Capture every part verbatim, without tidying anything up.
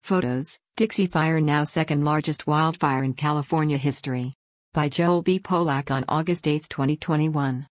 Photos, Dixie Fire now second largest wildfire in California history. By Joel B. Polak on August eighth, twenty twenty-one.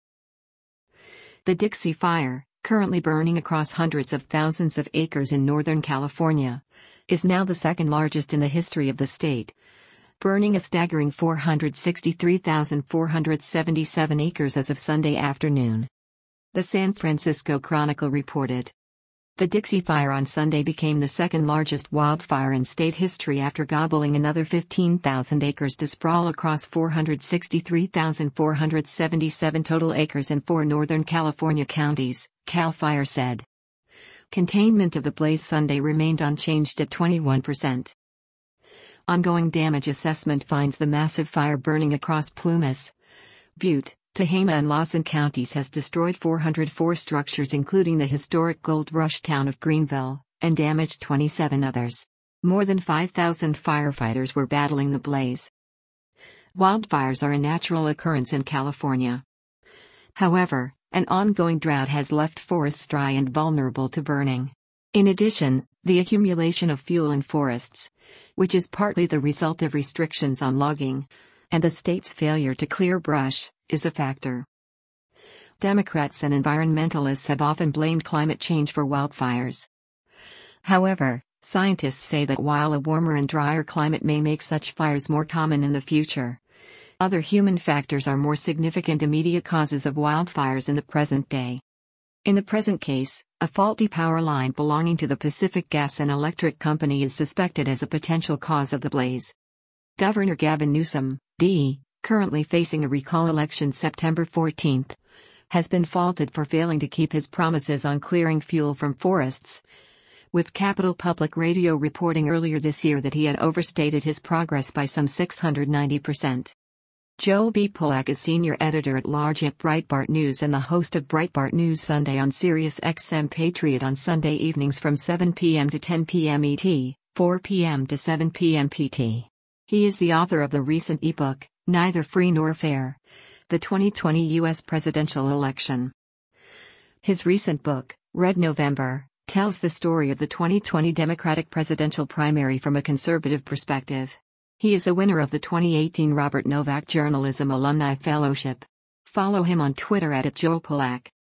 The Dixie Fire, currently burning across hundreds of thousands of acres in Northern California, is now the second largest in the history of the state, burning a staggering four hundred sixty-three thousand four hundred seventy-seven acres as of Sunday afternoon. The San Francisco Chronicle reported. The Dixie Fire on Sunday became the second largest wildfire in state history after gobbling another fifteen thousand acres to sprawl across four hundred sixty-three thousand four hundred seventy-seven total acres in four Northern California counties, CAL FIRE said. Containment of the blaze Sunday remained unchanged at twenty-one percent. Ongoing damage assessment finds the massive fire burning across Plumas, Butte, Tehama and Lawson counties has destroyed four hundred four structures including the historic Gold Rush town of Greenville, and damaged twenty-seven others. More than five thousand firefighters were battling the blaze. Wildfires are a natural occurrence in California. However, an ongoing drought has left forests dry and vulnerable to burning. In addition, the accumulation of fuel in forests, which is partly the result of restrictions on logging, and the state's failure to clear brush, is a factor. Democrats and environmentalists have often blamed climate change for wildfires. However, scientists say that while a warmer and drier climate may make such fires more common in the future, other human factors are more significant immediate causes of wildfires in the present day. In the present case, a faulty power line belonging to the Pacific Gas and Electric Company is suspected as a potential cause of the blaze. Governor Gavin Newsom, D, currently facing a recall election September fourteenth, has been faulted for failing to keep his promises on clearing fuel from forests, with Capital Public Radio reporting earlier this year that he had overstated his progress by some six hundred ninety percent. Joel B. Polak is senior editor-at-large at Breitbart News and the host of Breitbart News Sunday on Sirius X M Patriot on Sunday evenings from seven p m to ten p m E T, four p m to seven p m P T. He is the author of the recent ebook, Neither Free Nor Fair: The twenty twenty U S Presidential Election. His recent book, Red November, tells the story of the twenty twenty Democratic presidential primary from a conservative perspective. He is a winner of the twenty eighteen Robert Novak Journalism Alumni Fellowship. Follow him on Twitter at Joel Polak.